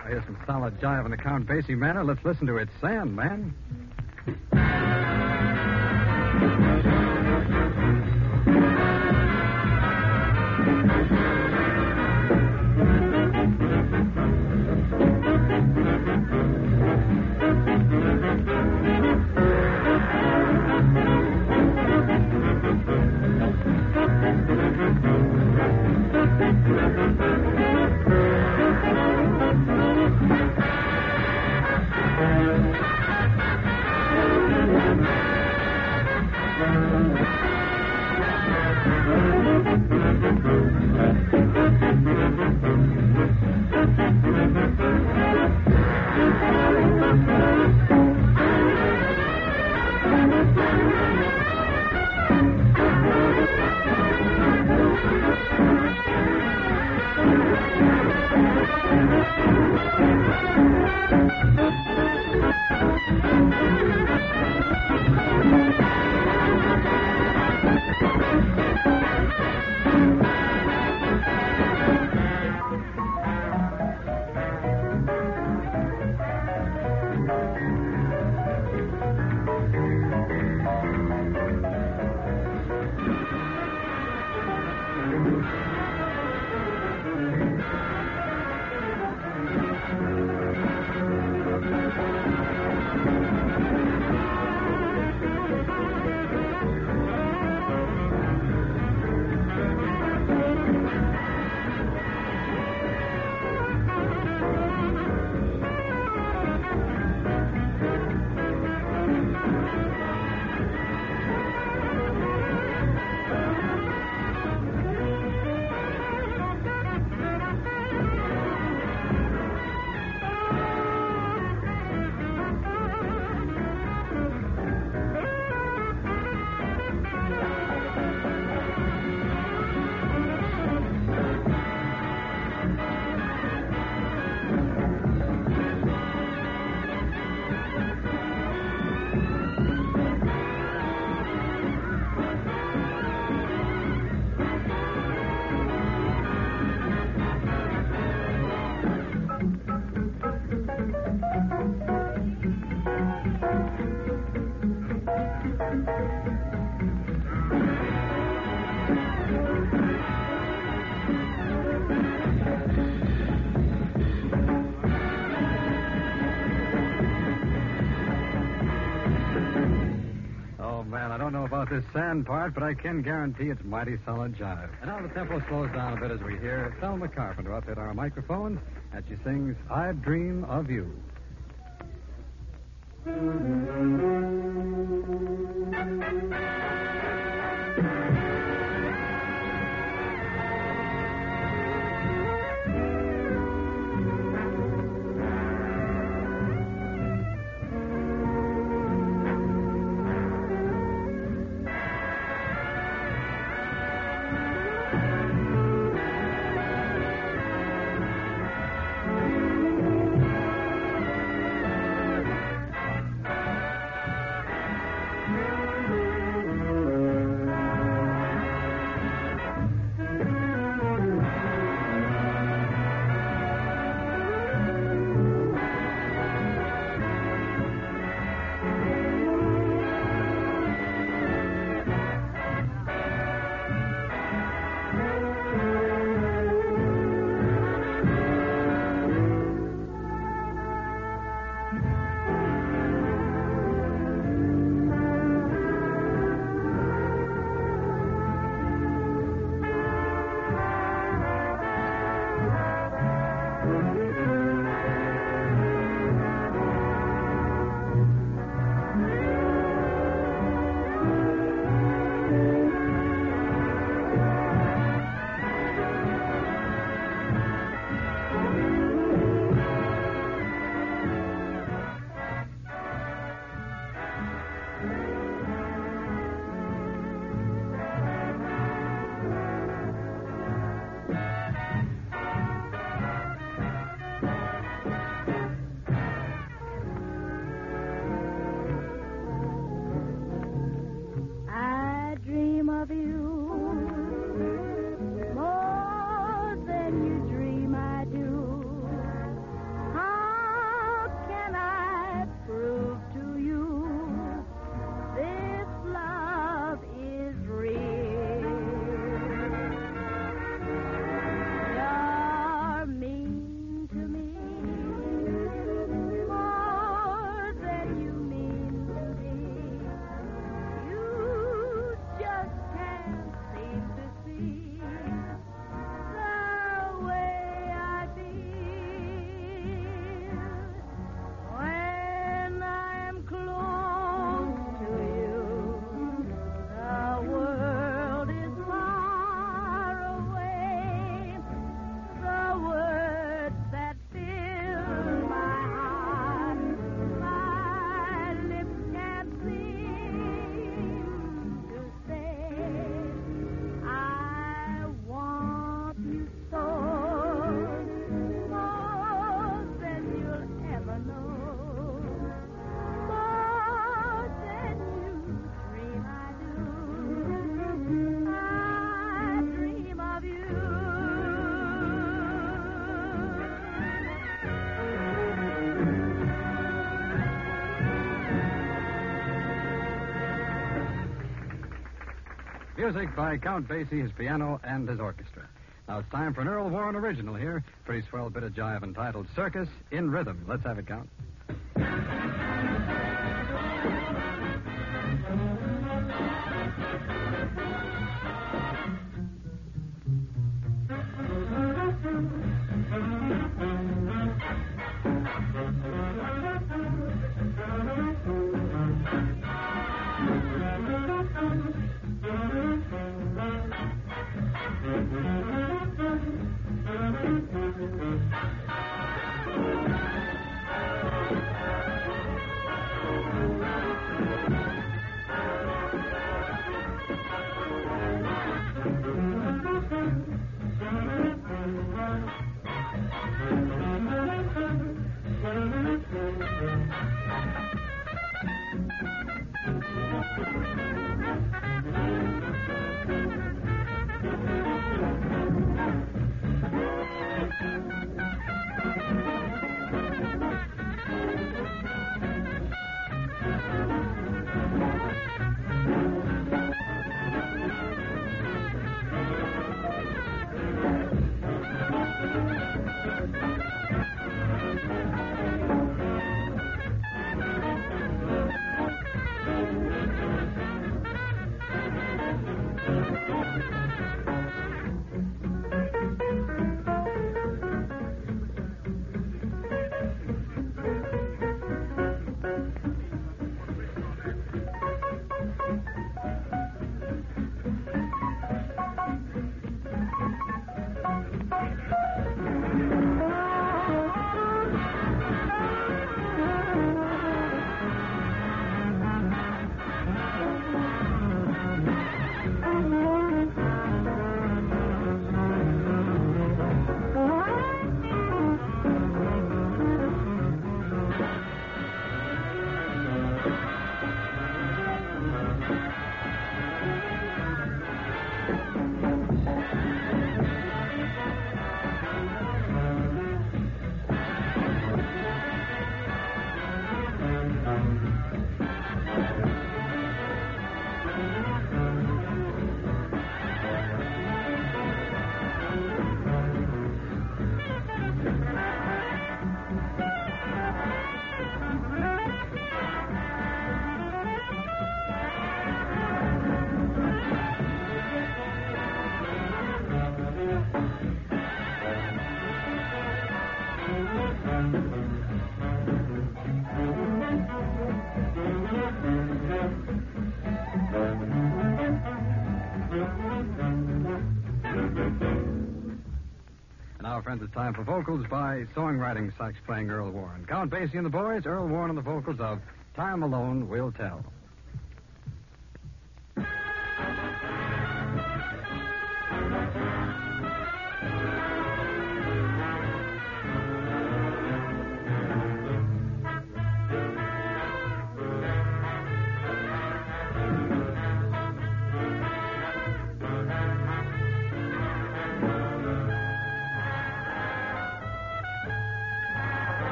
Here's some solid jive in the Count Basie manner. Let's listen to it. Sandman. This sand part, but I can guarantee it's mighty solid jive. And now the tempo slows down a bit as we hear Thelma Carpenter up at our microphones as she sings I Dream of You. Music by Count Basie, his piano, and his orchestra. Now it's time for an Earl Warren original here. Pretty swell bit of jive entitled Circus in Rhythm. Let's have it, Count. Now, friends, it's time for vocals by songwriting sax playing Earl Warren. Count Basie and the boys, Earl Warren on the vocals of Time Alone Will Tell.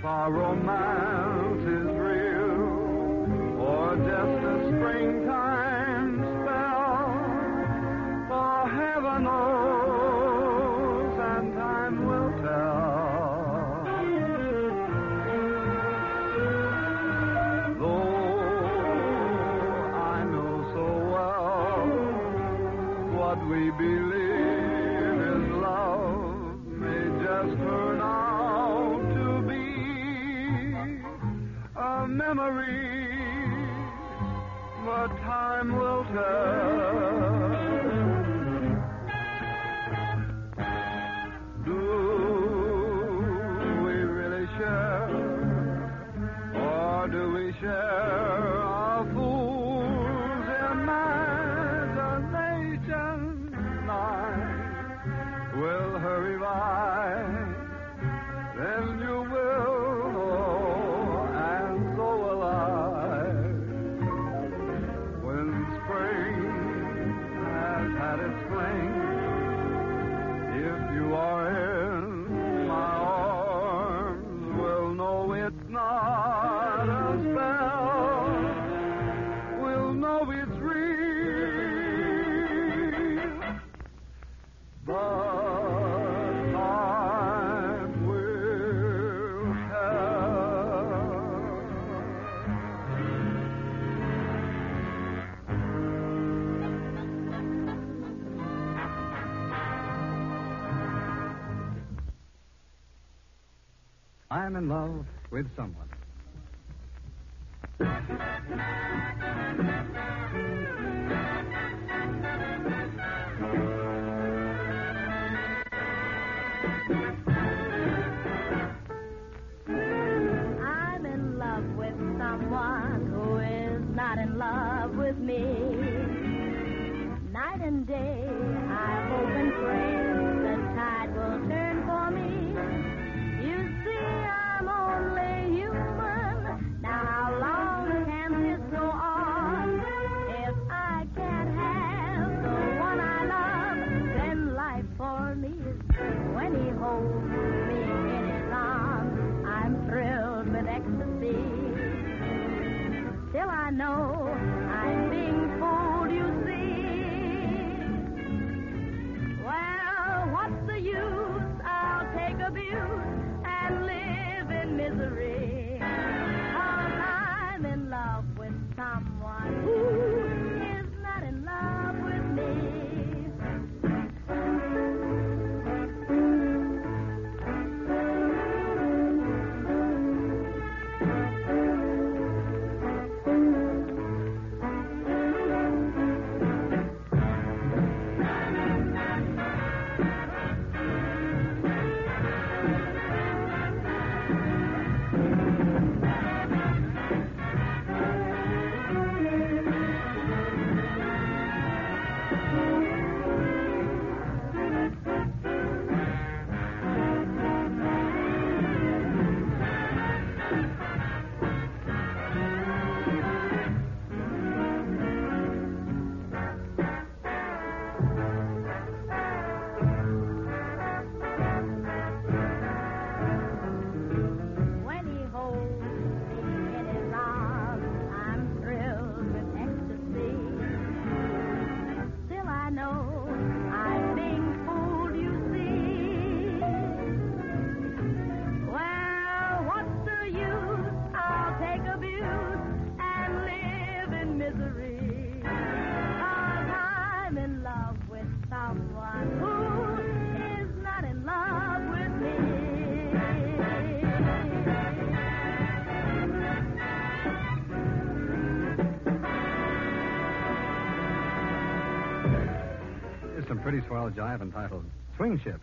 if our romance is real or just a springtime spell. For heaven knows and time will tell. Though I know so well what we believe is love may just turn out to be a memory, but time will tell. Do we really share, or do we share our fool's imagination? Night will hurry by, then you will know, and so will I. When spring has had its fling, if you are in my arms, we'll know it's not a spell. We'll know it's real. But time will tell. I'm in love with someone. I'm in love with someone who is not in love with me. Night and day, I hope and pray the tide will turn for me. You see, I'm only human. Now, how long can this go on? If I can't have the one I love, then life for me is good. When he holds me in his arms, I'm thrilled with ecstasy. Still I know I'm being fooled, you see. Well, what's the use? I'll take abuse and live in misery. 'Cause I'm in love with someone who is not in love with me. When he holds me in his arms, I'm thrilled with ecstasy. Still I know I'm being fooled, you see. Well, what's the use? I'll take abuse and live in misery. 'Cause I'm in love with someone who is not in love with me. Here's some pretty swell jive entitled Swing Shift.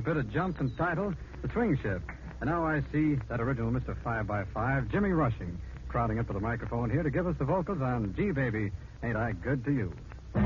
outfit had jumped entitled The Swing Shift. And now I see that original Mr. 5x5, Jimmy Rushing, crowding up to the microphone here to give us the vocals on Gee Baby, Ain't I Good to You.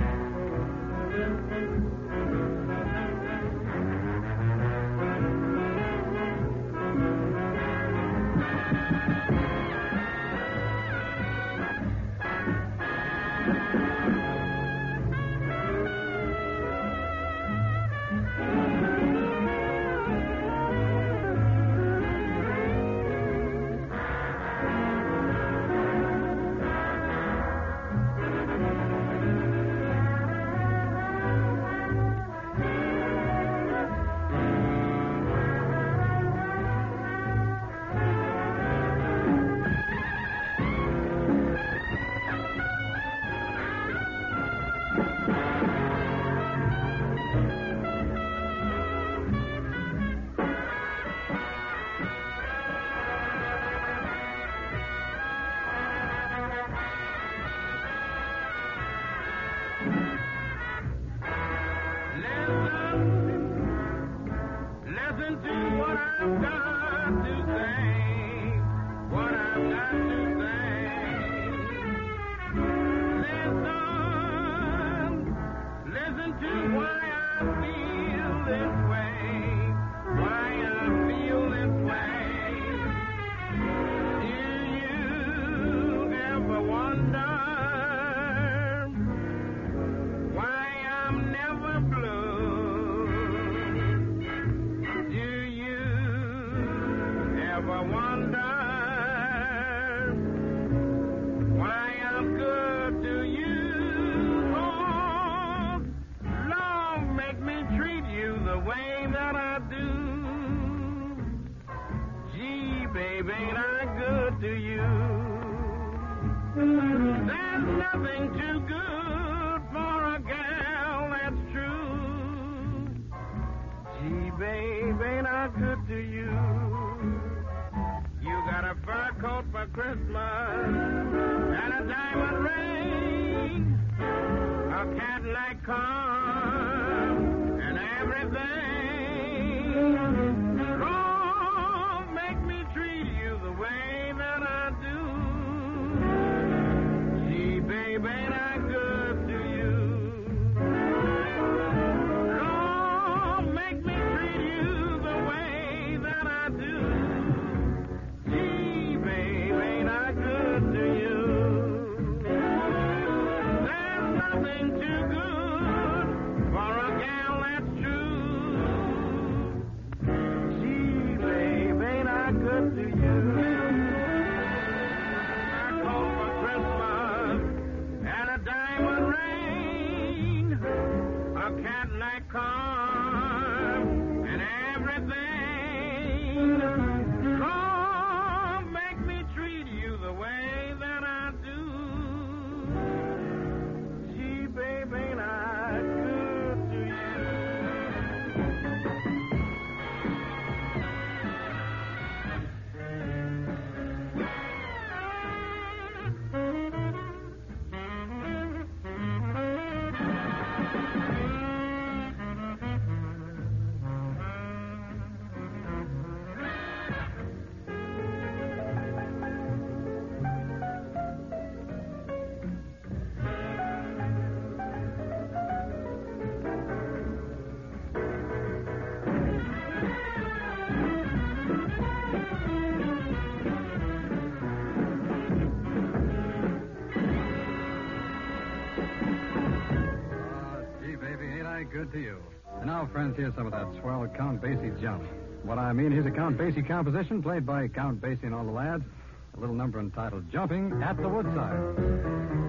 Good to you. And now, friends, here's some of that swell Count Basie jump. What I mean, here's a Count Basie composition played by Count Basie and all the lads. A little number entitled Jumping at the Woodside.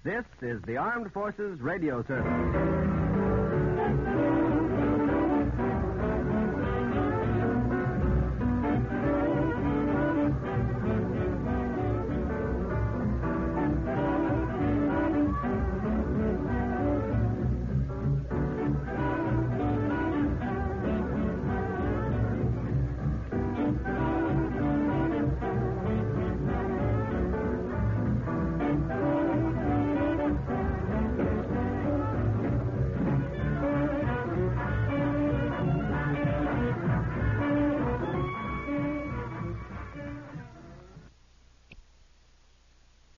This is the Armed Forces Radio Service.